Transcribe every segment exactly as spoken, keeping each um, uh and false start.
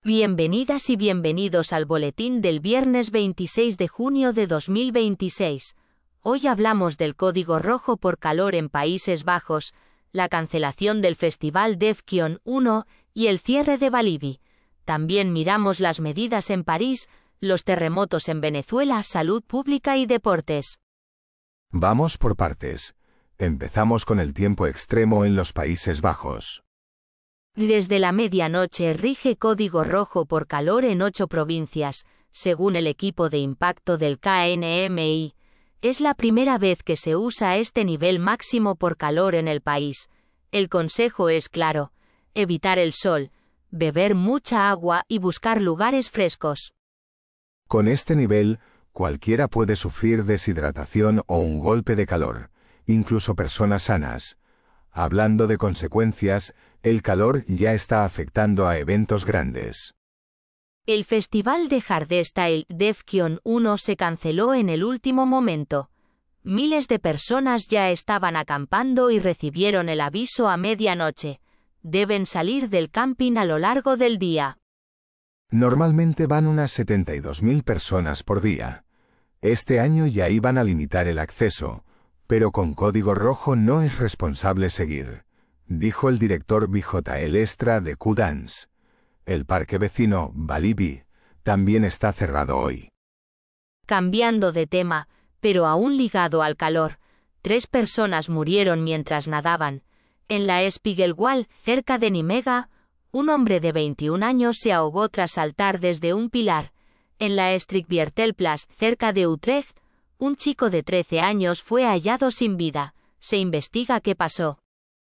Bienvenidas y bienvenidos al boletín del viernes veintiséis de junio de dos mil veintiséis. Hoy hablamos del código rojo por calor en Países Bajos, la cancelación del festival DEFCON uno y el cierre de Balibi. También miramos las medidas en París, los terremotos en Venezuela, salud pública y deportes. Vamos por partes. Empezamos con el tiempo extremo en los Países Bajos. Desde la medianoche rige código rojo por calor en ocho provincias, según el equipo de impacto del K N M I. Es la primera vez que se usa este nivel máximo por calor en el país. El consejo es claro: evitar el sol, beber mucha agua y buscar lugares frescos. Con este nivel, cualquiera puede sufrir deshidratación o un golpe de calor, incluso personas sanas. Hablando de consecuencias, el calor ya está afectando a eventos grandes. El festival de Hardstyle DEFCON uno se canceló en el último momento. Miles de personas ya estaban acampando y recibieron el aviso a medianoche. Deben salir del camping a lo largo del día. Normalmente van unas setenta y dos mil personas por día. Este año ya iban a limitar el acceso, pero con código rojo no es responsable seguir, dijo el director B J L Estra de Q-Dance. El parque vecino, Balibi, también está cerrado hoy. Cambiando de tema, pero aún ligado al calor, tres personas murieron mientras nadaban. En la Spiegelwald, cerca de Nimega, un hombre de veintiún años se ahogó tras saltar desde un pilar. En la Strikviertelplas, cerca de Utrecht, un chico de trece años fue hallado sin vida. Se investiga qué pasó.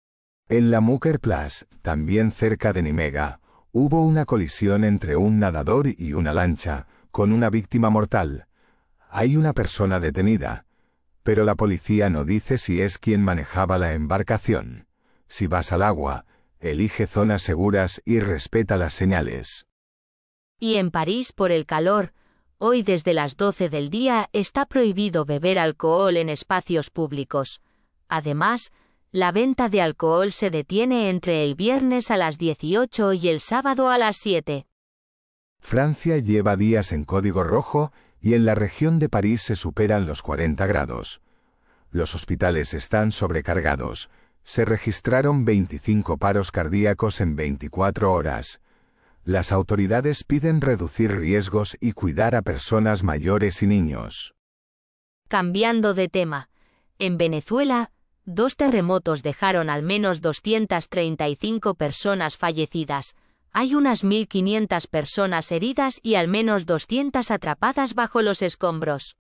En la Muckerplas, también cerca de Nimega, hubo una colisión entre un nadador y una lancha, con una víctima mortal. Hay una persona detenida, pero la policía no dice si es quien manejaba la embarcación. Si vas al agua, elige zonas seguras y respeta las señales. Y en París, por el calor, hoy desde las doce del día está prohibido beber alcohol en espacios públicos. Además, la venta de alcohol se detiene entre el viernes a las dieciocho y el sábado a las siete. Francia lleva días en código rojo y en la región de París se superan los cuarenta grados. Los hospitales están sobrecargados. Se registraron veinticinco paros cardíacos en veinticuatro horas. Las autoridades piden reducir riesgos y cuidar a personas mayores y niños. Cambiando de tema, en Venezuela, dos terremotos dejaron al menos doscientas treinta y cinco personas fallecidas. Hay unas mil quinientas personas heridas y al menos doscientas atrapadas bajo los escombros.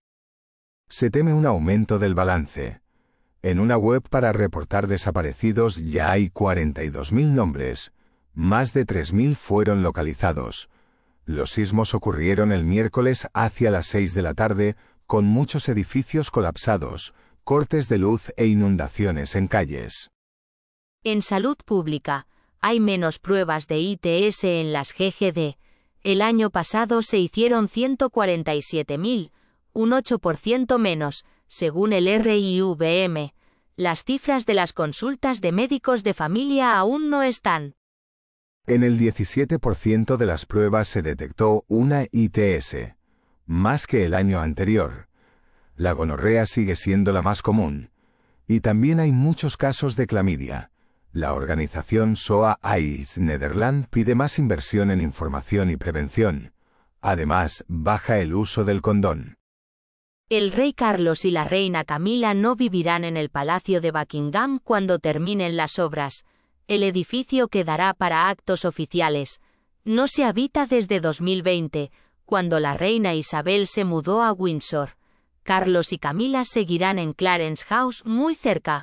Se teme un aumento del balance. En una web para reportar desaparecidos ya hay cuarenta y dos mil nombres. Más de tres mil fueron localizados. Los sismos ocurrieron el miércoles hacia las seis de la tarde, con muchos edificios colapsados, cortes de luz e inundaciones en calles. En salud pública, hay menos pruebas de I T S en las G G D. El año pasado se hicieron ciento cuarenta y siete mil, un ocho por ciento menos, según el R I V M. Las cifras de las consultas de médicos de familia aún no están. En el diecisiete por ciento de las pruebas se detectó una I T S, más que el año anterior. La gonorrea sigue siendo la más común. Y también hay muchos casos de clamidia. La organización S O A AIDS Nederland pide más inversión en información y prevención. Además, baja el uso del condón. El rey Carlos y la reina Camila no vivirán en el Palacio de Buckingham cuando terminen las obras. El edificio quedará para actos oficiales. No se habita desde dos mil veinte, cuando la reina Isabel se mudó a Windsor. Carlos y Camila seguirán en Clarence House, muy cerca.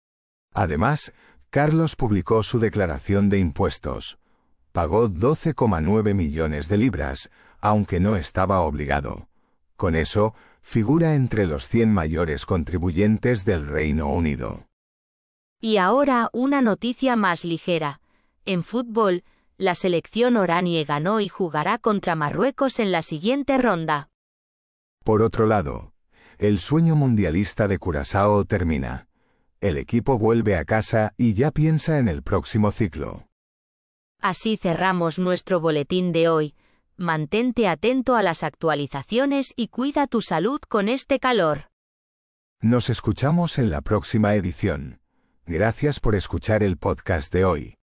Además, Carlos publicó su declaración de impuestos. Pagó doce coma nueve millones de libras, aunque no estaba obligado. Con eso, figura entre los cien mayores contribuyentes del Reino Unido. Y ahora una noticia más ligera. En fútbol, la selección oranie ganó y jugará contra Marruecos en la siguiente ronda. Por otro lado, el sueño mundialista de Curazao termina. El equipo vuelve a casa y ya piensa en el próximo ciclo. Así cerramos nuestro boletín de hoy. Mantente atento a las actualizaciones y cuida tu salud con este calor. Nos escuchamos en la próxima edición. Gracias por escuchar el podcast de hoy.